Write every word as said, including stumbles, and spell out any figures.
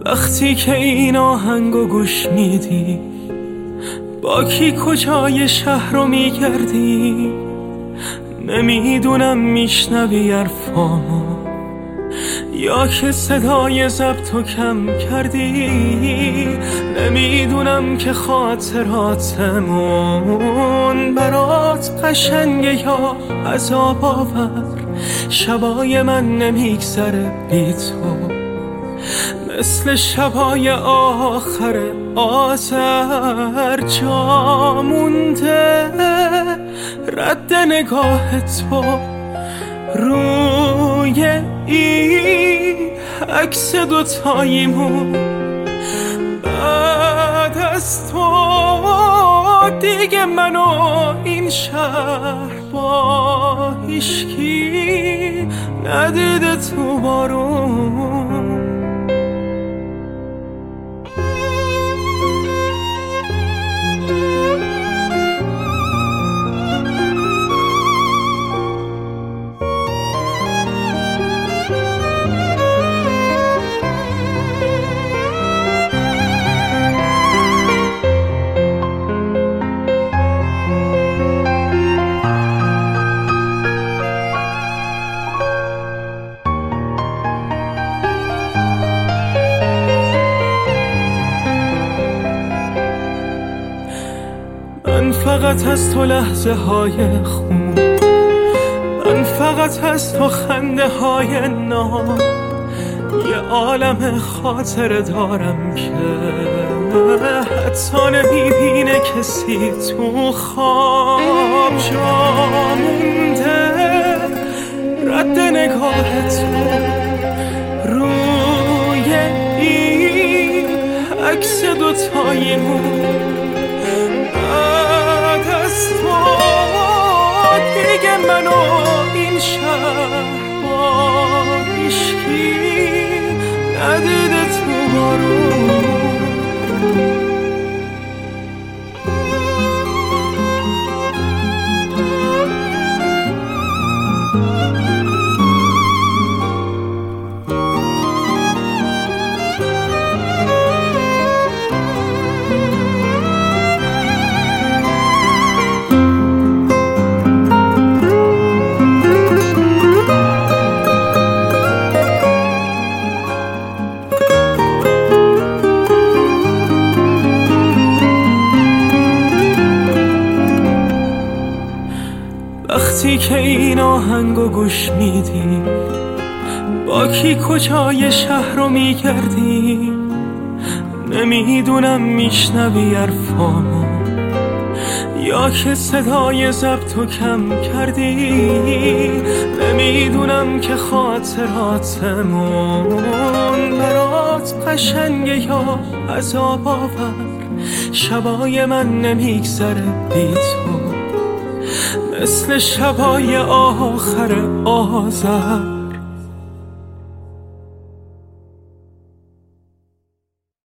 وقتی که این آهنگو گوش میدی، با کی کجای شهر رو میگردی؟ نمیدونم میشنوی حرفامو یا که صدای ضبطو کم کردی. نمیدونم که خاطراتمون برات قشنگه یا عذاب آور. شبای من نمیگذره بی تو، مثل شبای آخر آذر. جا مونده رد نگاه تو روی این عکس دوتاییمون. بعد از تو دیگه منو این شهر با هیشکی ندیده تو بارون. من فقط از تو لحظه های خوب، من فقط از تو خنده های ناب. یه عالم خاطر دارم که حتی نمیبینه کسی تو خواب. جا مونده رد نگاه تو روی این عکس دوتاییمون. دیگه منو این شهر با هیشکی ندیده تو بارون. وقتی که این آهنگو گوش میدی، با کی کجای شهر رو میگردی؟ نمیدونم میشنوی حرفامو یا که صدای ضبطو کم کردی. نمیدونم که خاطراتمون برات قشنگه یا عذاب آور. شبای من نمیگذره بی تو، مثل شبای آخر آذر.